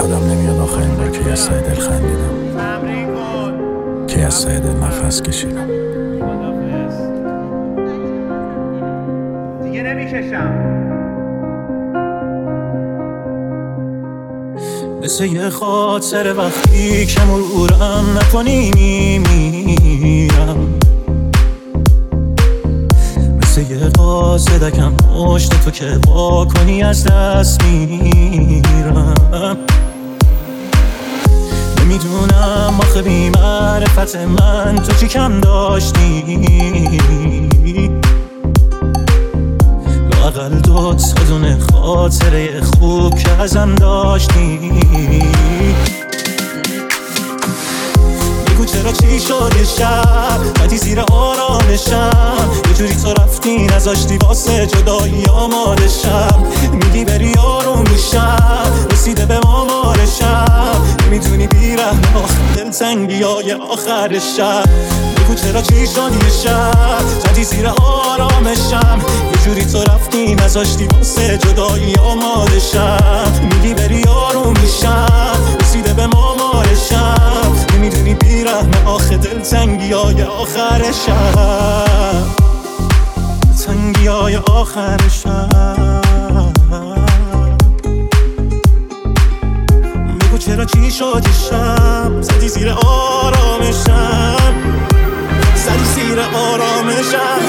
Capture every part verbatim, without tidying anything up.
یادم نمیاد آخرین بار که از ته دل خندیدم، که از ته دل نفس کشیدم. دیگه نمیکشم. مثل یه خاطر وقتی که مرورم نکنی میمیرم، مثل یه قاصدکم پشت تو که با کنی از دست میرم. نمیدونم آخه بی معرفت من تو چی کم داشتی، لااقل دو تا دونه خاطره خوب که ازم داشتی. بگو چرا چی شد یه شب بدی زیر آرامشم، یه جوری تو رفتی نذاشتی واسه جدایی آمادشم. میگی بری آروم میشم، رسیده به آمارشم، نمیدونی بیرحم آخر دلتنگی های آخر شب. بگو چرا چی شد یه شب زدی زیر آرامشم، یه جوری تو رفتی نذاشتی واسه جدایی آمادشم. میگی بری آروم میشم، رسیده به آمارشم، نمیدونی بیرحم آخه دلتنگی های آخر شب، تنگی های آخر شب. بگو چرا چی شد یه شب زدی زیر آرامشم، زدی زیر آرامشم.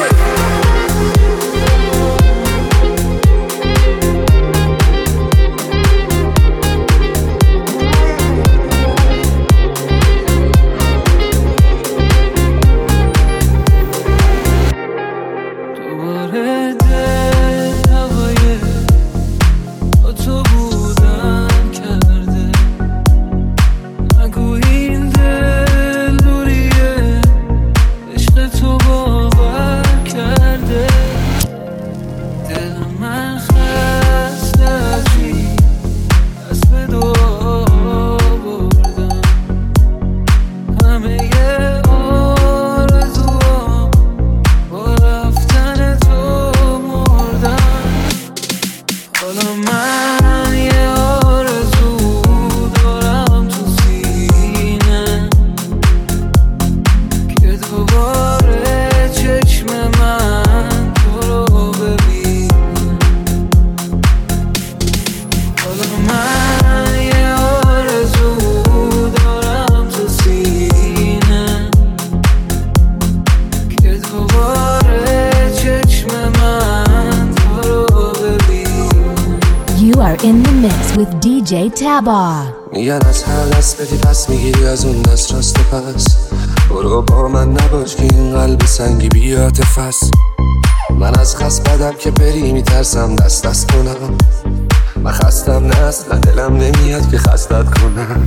In the mix with دی جی Taba. میگن از هر دست بدی پس میگیری از اون دست راست پس. برو با من نباش که این قلب سنگی بیات فس. من از خست بدم که بری میترسم دست دست کنم. من خستم نه اصلا دلم نمیاد که خستت کنم.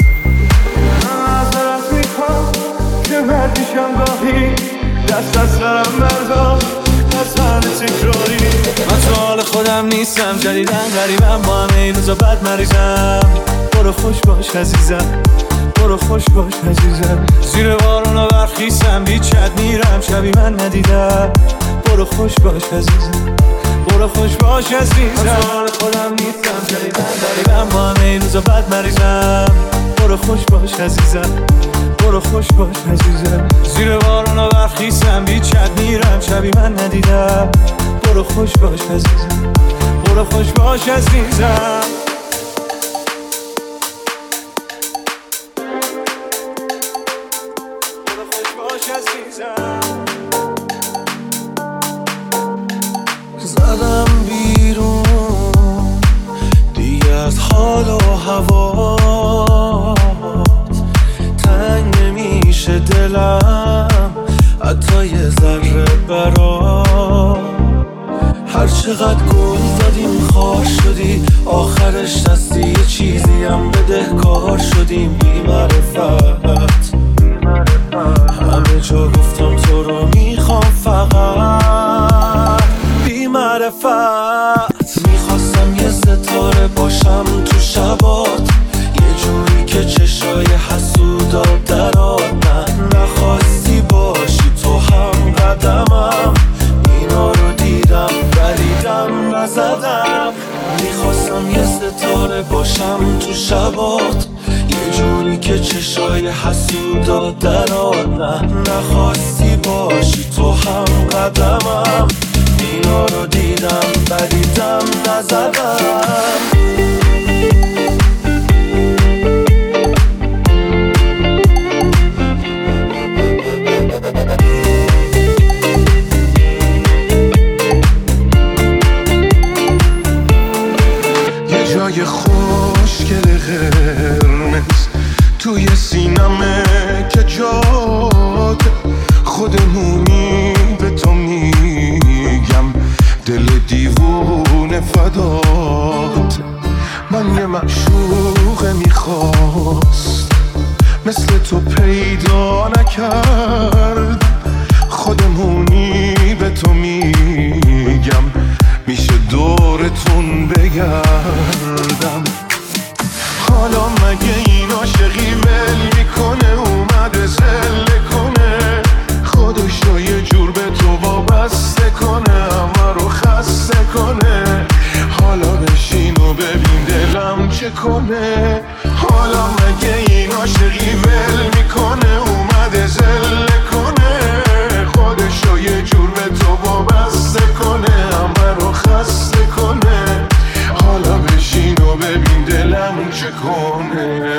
من از طرف میخوام که مردیشم گاهی دست از سرم بردار از هر تکراری. من تو حال خودم نیستم، جدیدن غریبم، با همه این روزا بد مریضم. برو خوش باش عزیزم، برو خوش باش عزیزم. زیر بارونا برخیستم بیچت میرم، شبی من ندیدم. برو خوش باش عزیزم، برو خوش باش عزیزم. من تو حال خودم نیستم، جدیدن غریبم، با همه این روزا بد مریضم. برو خوش باش عزیزم، برو خوش باش عزیزم. زیر بارونا برخیستم بیچت میرم، شبی من ندیدم. برو خوش باش عزیزم، برو خوش باش عزیزم. برو خوش باش عزیزم. زدم بیرون دیگه از حال و هوا، تنگ نمیشه دلم حتی یه ذره برا. هر چقدر گل دادیم خار شدی، آخرش دستی یه چیزی هم بده کار شدیم. بی معرفت همه جا گفتم تو رو میخوام، فقط بی معرفت. میخواستم یه ستاره باشم تو شبات، یه جوری که چشای حسودات درات. من نخواستی باشی تو هم قدمم، اینا رو دیدم ولیدم نزدم. میخواستم میخواستم یه ستاره باشم تو شبات، یه جوری که چشای حسودات درات. نه نخواستی باشی تو هم قدمم، اینا رو دیدم بدیدم نزدم. جای خوشگل قرمز توی سینمه که جاده خودمونی به تو میگم، دل دیوونه فدات. من یه معشوق میخواست مثل تو پیدا نکردم، خودمونی به تو میگم میشه دورتون بگردم. حالا مگه این عاشقی ول میکنه اومده زله کنه، خودشو یه جور به تو وابسته کنه، همه رو خسته کنه. حالا بشین و ببین دلم چه کنه. حالا مگه این عاشقی ول میکنه اومده زله کنه، خودشو یه جور به تو وابسته کنه، همه رو خسته کنه. حالا بشین و ببین دلم چه کنه.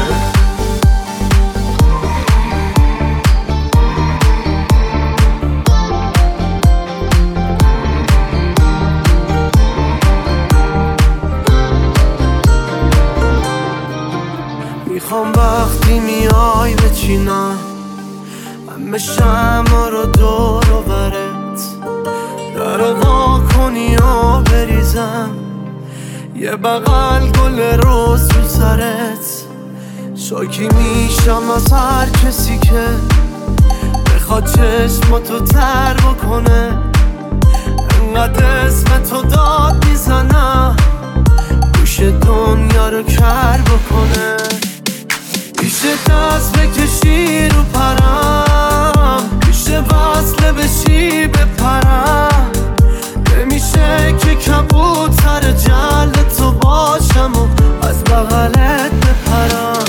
میخوام وقتی میای بچینم همه شمع رو دور و برت، در وا کنی و بریزم یه بغل گل روز رو سرت. شاکی میشم از هر کسی که بخواد چشماتو تر بکنه، انقدر اسم تو داد میزنم گوش دنیا رو کر بکنه. میشه دست بکشی رو پرم، میشه وصله بشی بپرم، نمیشه که کبوتر جلد تو باشم و از بغلت بپرم.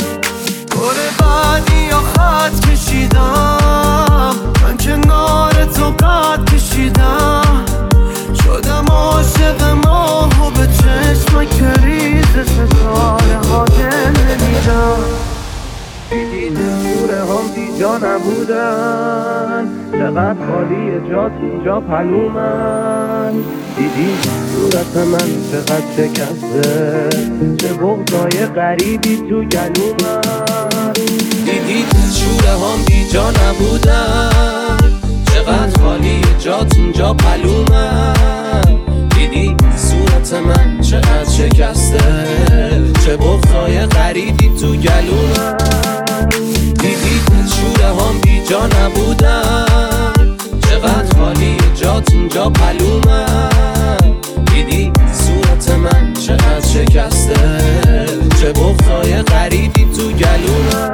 گل بعدی یا خط کشیدم، من کنار تو قد کشیدم، شدم عاشق ماه و به چشم کریز ستاره ها دل نمیدم. دیدی دلوره هم دیجا نبودن، چقدر خالی جات اینجا پلومن. دیدی صورت من چقدر شکسته، چه بغضای غریبی تو گلومن. دیدی دلشوره هم بیجا نبودن، چقدر خالی جات اینجا پلومن. دیدی صورت من چقدر شکسته، چه بغضای غریبی تو گلومن. دیدی دلشوره هم بیجا نبودن، چقدر خالی جات اینجا پلومن. دیدی صورت من چقدر شکسته، چه بغضای غریبی تو گلومن.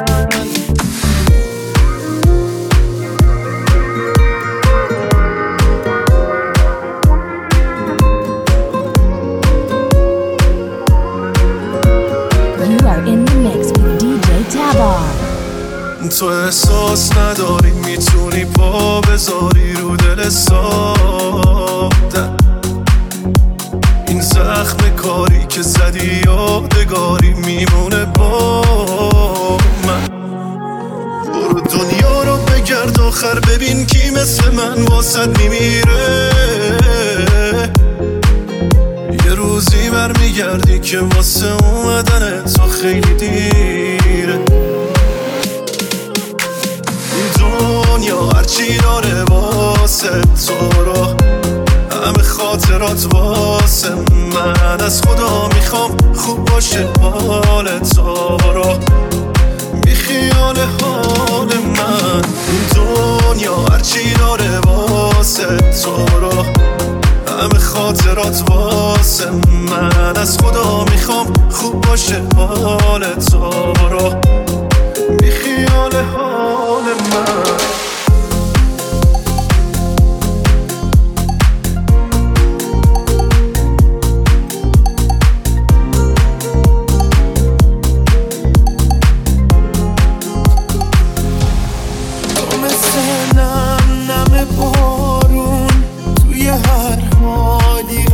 تو احساس نداری میتونی پا بذاری رو دل ساده، این زخم کاری که زدی یادگاری میمونه با من. برو دنیا رو بگرد آخر ببین کی مثل من واسد میمیره، یه روزی برمیگردی که واسه اومدن تو خیلی دیره. دنیا هرچی داره واسه تو رو، همه خاطرات واسه من، از خدا میخوام خوب باشه حال تو رو، بی خیال حال من. دنیا هرچی داره واسه تو رو، همه خاطرات واسه من، از خدا میخوام خوب باشه حال تو رو، بی خیال حال من.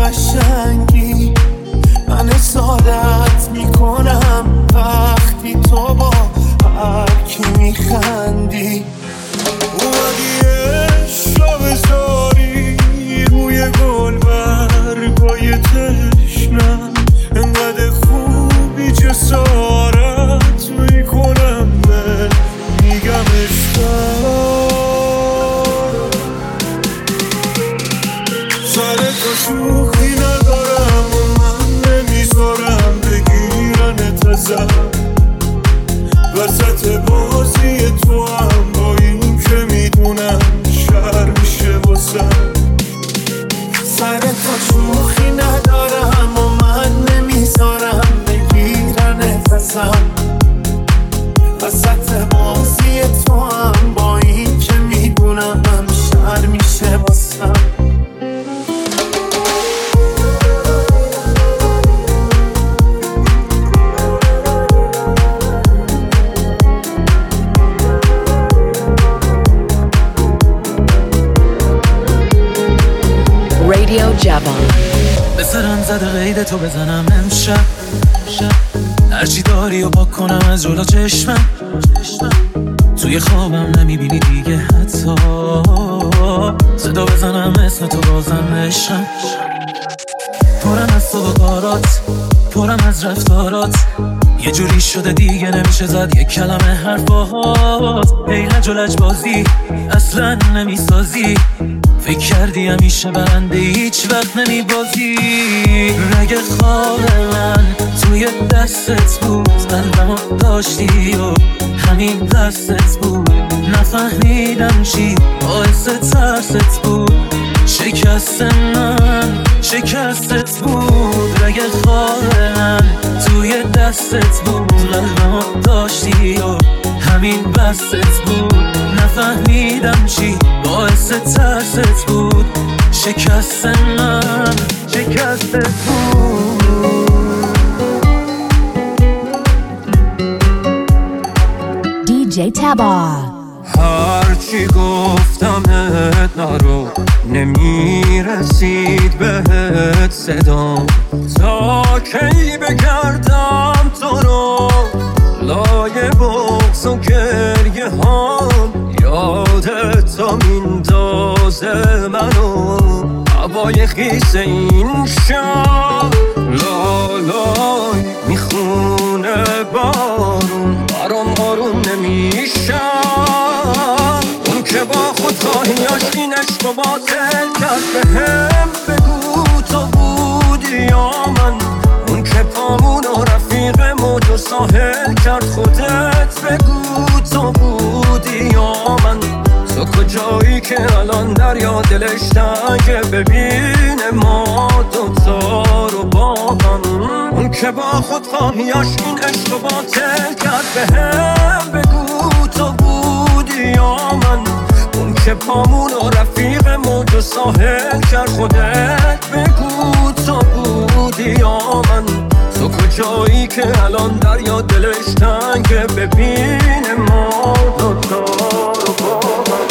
قشنگی من حسادت میکنم وقتی تو با هر کی میخندی. اومدی عشق بذاری روی گل برگای تشنم، انقدر خوبی جسارت میکنم من میگم عشقم. سر تو شوخی ندارم و من نمیذارم بگیرنت ازم، وسط بازی تو هم با این که میدونم شر میشه واسم. سر تو شوخی ندارم و من نمیذارم بگیرنت ازم، وسط بازی تو هم با این که میدونم شر میشه واسم. رادیو جوان. بذارم زده قید تو بزنم امشب، هرچی داری و پاک کنم از جلو چشمم، توی خوابم نمیبینی دیگه حتی، صدا بزنم اسم تو بازم عشقم. پرم از تو و کارات، پرم از رفتارات، یه جوری شده دیگه نمیشه زد یک کلمه حرفات. ای لج و لج بازی اصلا نمیسازی، فکر کردی همیشه برنده هیچ وقت نمیبازی. رگ خواب من توی دستت بود، قلبمو داشتی و همین دستت بود، نفهمیدم چی باعث ترست بود. شکست من شکستت بود، رگ خواب من توی دستت بود، قلبمو داشتی و همین بستت بود، نفهمیدم چی باعث ترست بود. شکست من شکستت بود. دی جی تبا. هرچی گفتمت نرو، نمیرسید بهت صدام، تا کی بگردم تو رو لای بغض و گریه هام. یادت تا میندازه منو هوای خیس این شب، لالای میخونه بارون برام آروم نمیشم. اون که با خودخواهیاش این عشق رو باطل کرد، بهم بگو تو بودی یا من. اون که پامون و رفیق موج و ساحل کرد، خودت بگو تو بودی یا من. تو کجایی که الان دریا دلش تنگه ببینه ما دوتا رو با هم. اون که با خودخواهیاش این عشق رو باطل کرد، بهم بگو تو بودی یا من. اون که پامون و رفیق موج و ساحل کرد، خودت بگو تو بودی یا من. تو کجایی که الان دریا دلش تنگه ببینه ما دوتا رو با هم.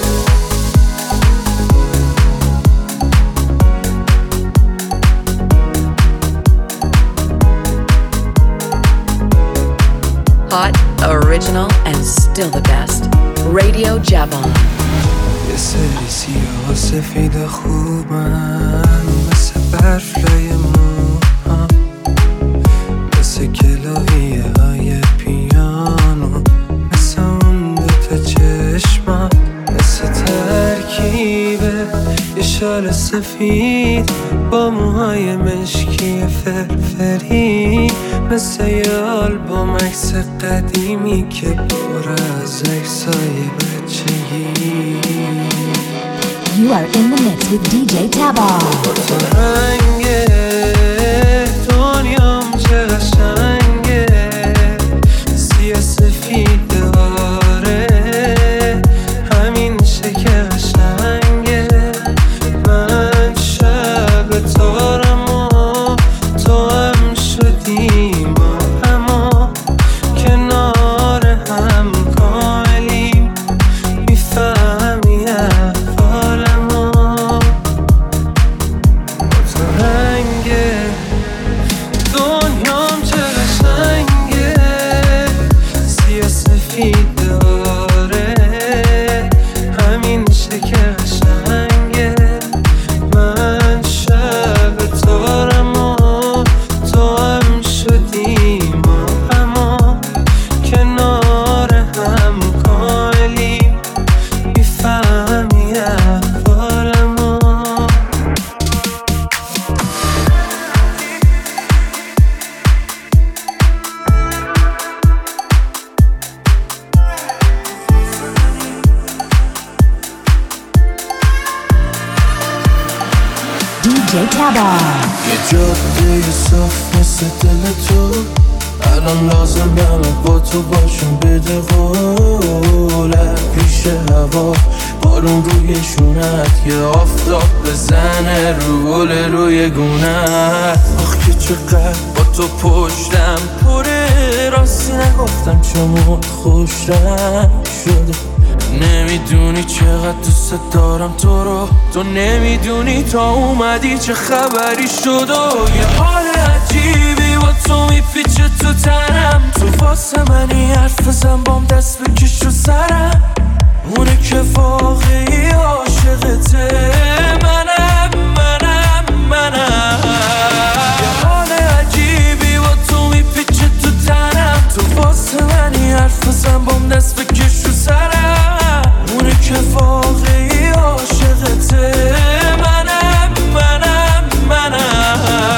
Hot, original and still the best. رادیو جوان. یه سری سیاه سفید خوبن، مثل برف لای موها، مثل کلاویه های پیانو، مثل اون دوتا چشما، مثل ترکیبه یه شال سفید با موهای مشکی فرفری، مثل یه آلبوم عکس قدیمی که پر از عکسای بچگی. You are in the mix with دی جی Taba. تو رنگ دنیام چه قشنگه، سیاه سفید داره، همیشه که قشنگه. من شب تارم و تو هم شدیم، اما کنار هم کاملیم. میفهمی احوالمو، تو یه جاده صاف مثل دل تو الان لازم همه با تو باشم بده قوله پیش هوا بارون روی شونت یه آفتاب بزنه رول روی گونت آخ که چقدر با تو پشتم پره راستی نگفتم چمون خوش رنگ شده نمیدونی چقدر دوست دارم تو رو تو نمیدونی تا اومدی چه خبری شد و یه حال عجیبی با تو میپیچه تو تنم تو واسه منی حرف بزن بام دست بکش رو سرم اونه که واقعی عاشقته منم منم منم یه حال عجیبی با تو میپیچه تو تنم تو واسه منی حرف بزن بام دست بکش رو سرم اونه که واقعی عاشقته منم منم منم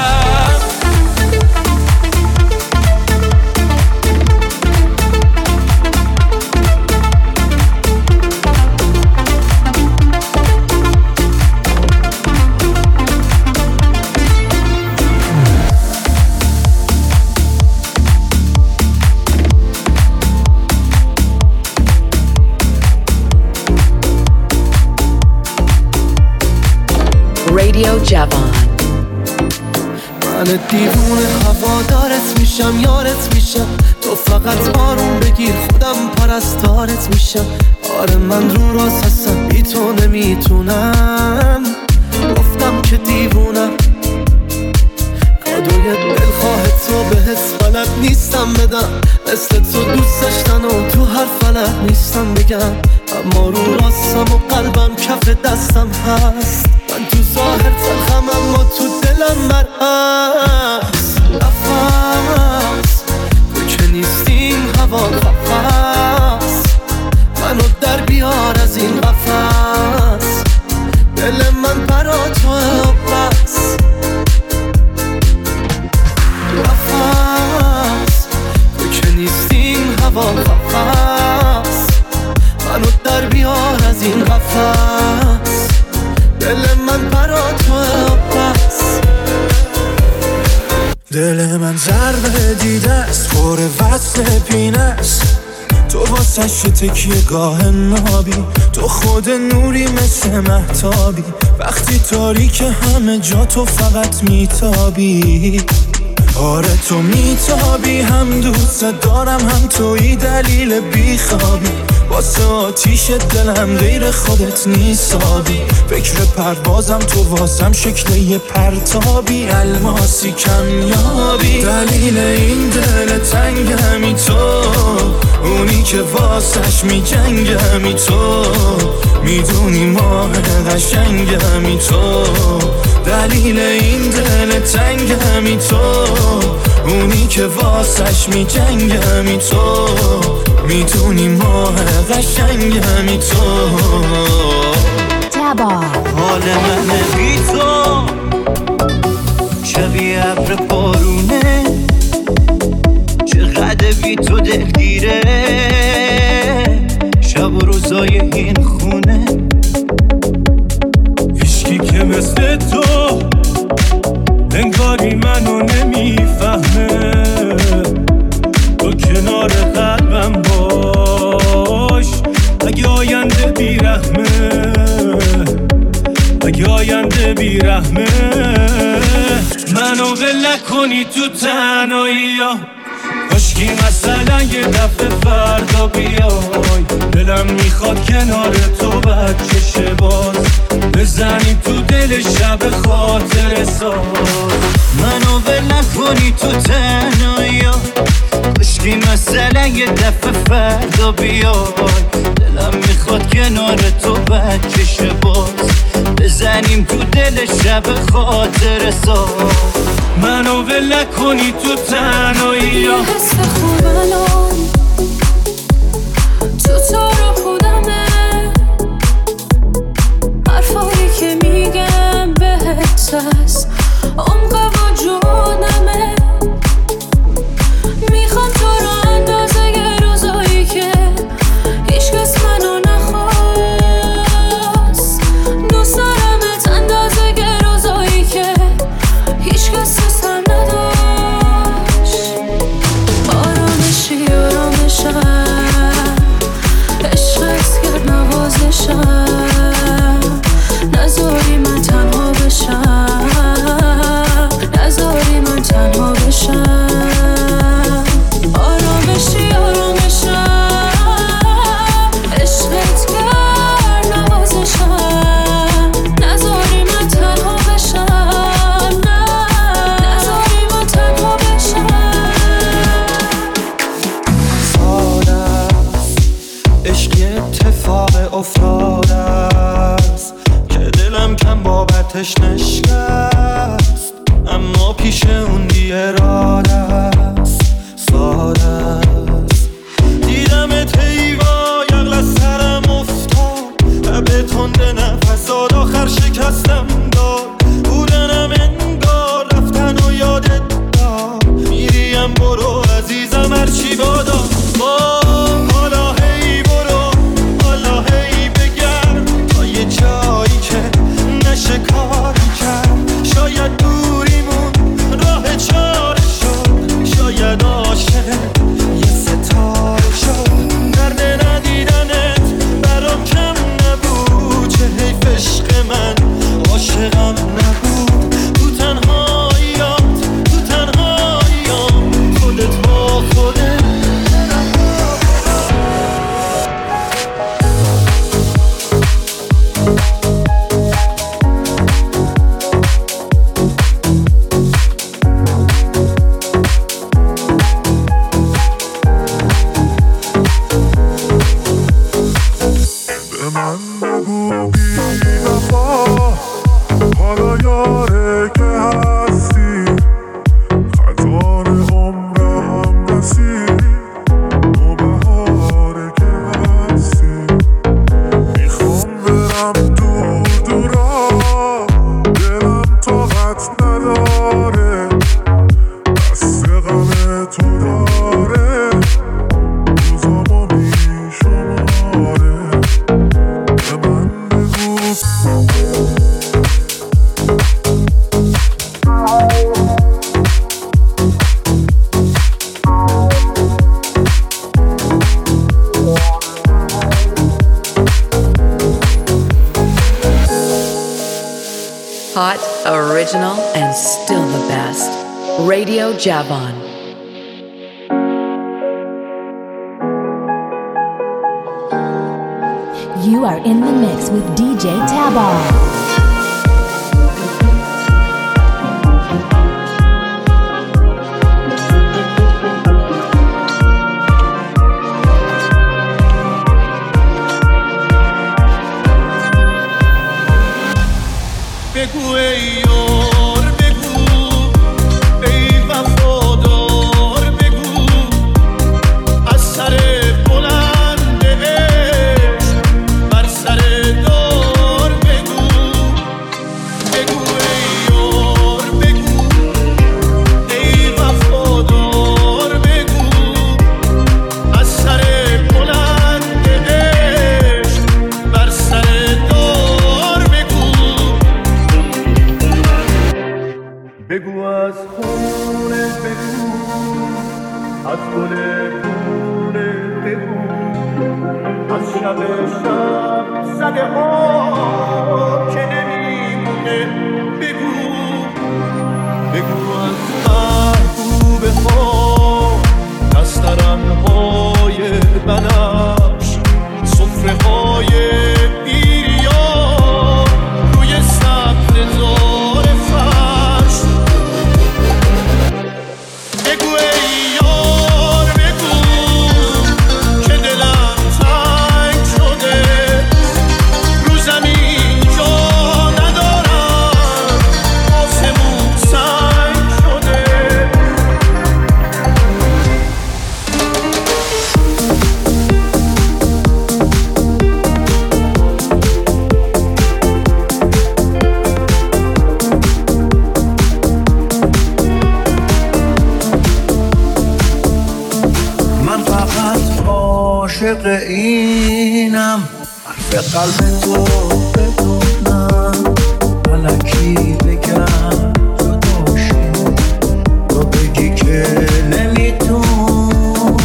Radio Javon. من دیوونه هوادارت میشم یارت میشم تو فقط بارون بگیر خودم پرستارت میشم آره من رو راست هستم بی تو نمیتونم گفتم که دیوونم کادوی دلخواه تو بهت بلد نیستم بدم مثل تو دوست داشتن و تو هر فلک نیستم بگم اما رو راستم و قلبم کف دستم هست من تو ظاهر تلخم اما تو دلم مرهست نفس تو که نیستیم هوا قفص منو در بیار از این قفص دل من برا تو بس نفس تو که نیستیم هوا قفص منو در بیار از این قفص دل من برا تو بس دل من ضربه دیده است پر وصل پینه است تو واسه تکیه گاه نابی تو خود نوری مثل مهتابی وقتی تاریک همه جا تو فقط میتابی آره تو میتابی هم دوست دارم هم توی دلیل بیخوابی واسه آتیش دلم غیر خودت نیسابی فکر پروازم تو واسم شکل یه پرتابی الماسی کمیابی دلیل این دل تنگمی تو اونی که واسش میجنگمی تو میدونی ماه قشنگمی تو دلیل این دل تنگمی تو اونی که واسش میجنگمی تو میدونی ماه قشنگمی تو حال من بی تو شبیه ابر بارونه چقدر بی تو دلگیره شب و روزای این خونه هیچکی که مثل تو انگاری منو نمیفهمه تو کنار قلبم باش اگه آینده بیرحمه اگه آینده بیرحمه منو ول نکنی تو تنهایی ها کاشکی مثلا یه دفعه فردا بیای دلم میخواد کنار تو بچه شه باز بزنیم تو دل شب خاطر ساز منو ول نکنی تو تنهایی ها کاشکی مثلا یه دفعه فردا بیای دلم میخواد کنار تو بچه شه باز بزنیم تو دل شب خاطر ساز منو ول نکنی تو تنهایی ها حس خوب الان تو تو رو خودمه حرفایی که میگم بهت هست عمق وجودمه میخوام تو رو اندازه یه روزایی که هیچ کس منو نخواست دوست دارمت اندازه یه روزایی که original and still the best. Radio Javon. You are in the mix with D J Tabar. بگو ای یار بگو ای وفادار بگو از سر بلند عشق بر سر دار بگو بگو ای یار بگو ای وفادار بگو از سر بلند عشق بر سر دار بگو بگو از خونه بگو از گل خونه بگو از شب شب زده ها که نمیمونه بگو بگو از محبوبه ها از ترنهای بنفش سفره های بیریان روی سبز زار فرش بگو ای یار بگو که دلم تنگ شده رو زمین جا ندارم آسمون سنگ شده من فقط عاشق اینم حرف قلب تو بدونم الکی بگم جداشی تو بگی که نمیتونم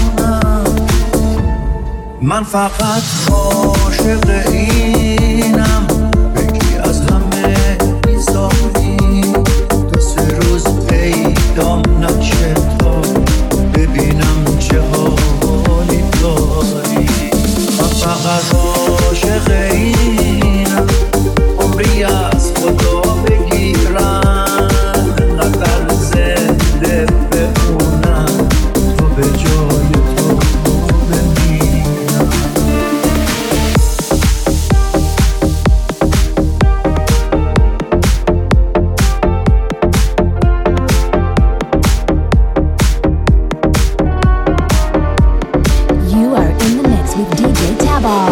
من فقط عاشق اینم بگی از همه بیزاری دو سه روز پیدام نشه تا ببینم چه حالی داری من فقط عاشق اینم عمری از خدا بگیرم انقدر زنده بمونم تا به جای تو بمیرم You are in the mix with D J Tabar.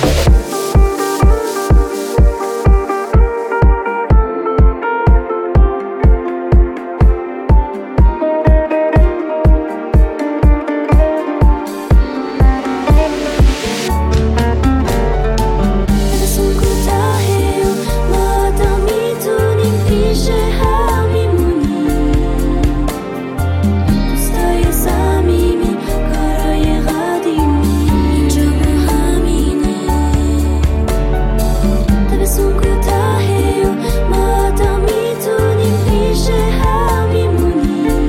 اسم کوتاهی و ما تا میتونیم پیش هم میمونیم دوستای صمیمی کارای قدیمی اینجا با همینه تبسون کوتاهی و ما تا میتونیم پیش هم میمونیم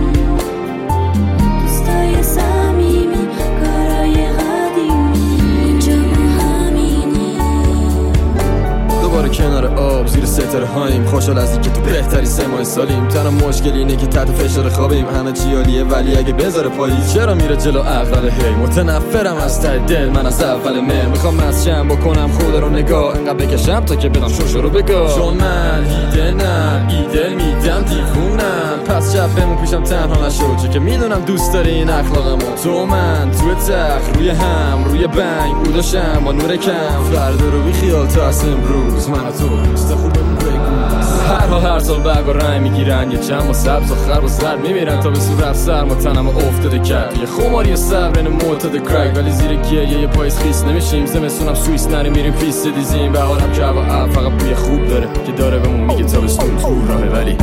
دوستای صمیمی کارای قدیمی اینجا با همینه دوباره کنار آب زیر ستاره هاییم خوشحال از اینکه تو بهتری سه ماه سالیم تنها مشکل اینه که تحت فشار خوابیم همه چی عالیه ولی اگه بذاره پاییز چرا میره جلو عقل هی متنفرم از ته دل من از اول مه میخوام مسجم بکنم خدا رو نگاه انقدر بکشم تا که بدم شوشو رو بگاه چون من ایده نه ایده میدم دیوونم پس شب بمون پیشم تنها نشو چون که میدونم دوست داری این اخلاقمو تو من توی تخت روی هم روی بنگ بوداشم با نور کم فردا رو بی خیال تا از امروز من و تو دوست خوبمون بگو هر حال هر سال برگ و رنگ میگیرن یه چند با سبز و خرب و زرد میمیرن تا به صورت سرما تنم افتاده کرد یه خماری صبر این معتاد کرک ولی زیر گیه یه پاییز خیس نمیشیم زمستونم سوئیس نری میریم پیست دیزیم بهارم که هوا فقط بوی خوب داره که داره بهمون میگه تابستون تو راهه ولی